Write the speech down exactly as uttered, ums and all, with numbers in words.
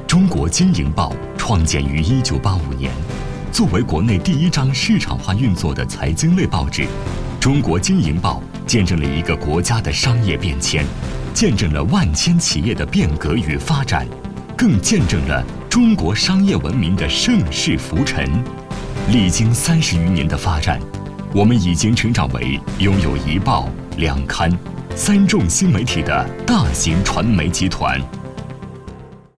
中国经营报创建于一九八五年，作为国内第一张市场化运作的财经类报纸，中国经营报见证了一个国家的商业变迁，见证了万千企业的变革与发展，更见证了中国商业文明的盛世浮沉。历经三十余年的发展，我们已经成长为拥有一报、两刊、三众新媒体的大型传媒集团。